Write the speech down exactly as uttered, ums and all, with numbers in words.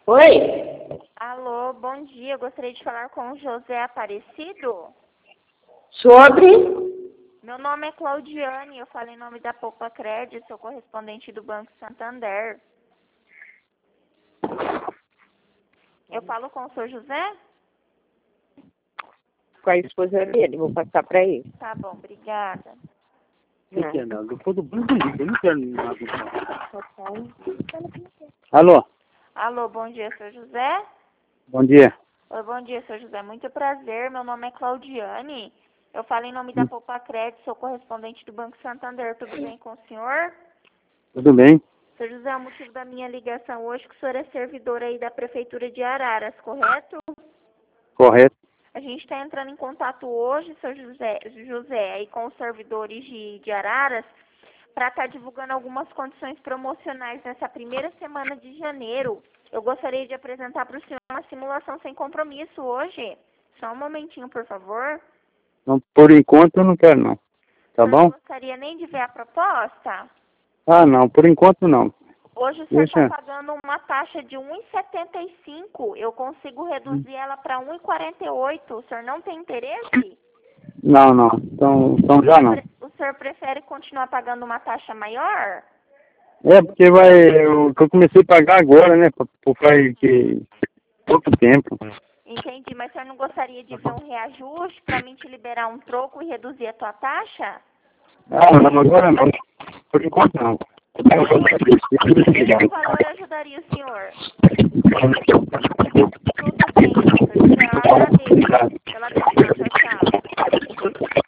Oi? Alô, bom dia. Eu gostaria de falar com o José Aparecido. Sobre? Meu nome é Claudiane, eu falo em nome da Poupa Crédito, sou correspondente do Banco Santander. Eu falo com o senhor José? Com a esposa dele, vou passar para ele. Tá bom, obrigada. Não quer nada. Eu for do banco, eu não quero nada. Alô? Alô, bom dia, senhor José? Bom dia. Oi, bom dia, senhor José. Muito prazer, meu nome é Claudiane. Eu falo em nome da Poupa Crédito, sou correspondente do Banco Santander. Tudo bem com o senhor? Tudo bem? Senhor José, o motivo da minha ligação hoje é que o senhor é servidor aí da Prefeitura de Araras, correto? Correto. A gente está entrando em contato hoje, senhor José, José aí com os servidores de, de Araras, para estar divulgando algumas condições promocionais nessa primeira semana de janeiro. Eu gostaria de apresentar para o senhor uma simulação sem compromisso hoje. Só um momentinho, por favor. Então, por enquanto eu não quero não. Tá O senhor bom? não gostaria nem de ver a proposta? Ah, não. Por enquanto não. Hoje o senhor está Deixa. pagando uma taxa de um real e setenta e cinco. Eu consigo reduzir ela para um real e quarenta e oito. O senhor não tem interesse? Não, não. Então, então já não. O senhor prefere continuar pagando uma taxa maior? É, porque vai. Eu, que eu comecei a pagar agora, né? Por, por faz que pouco tempo. Entendi, mas o senhor não gostaria de ver um reajuste para mim te liberar um troco e reduzir a tua taxa? Ah, não, agora não. Por enquanto não. Que valor ajudaria o senhor? Tudo bem, senhor José, eu agradeço pela atenção. Tchau, tchau.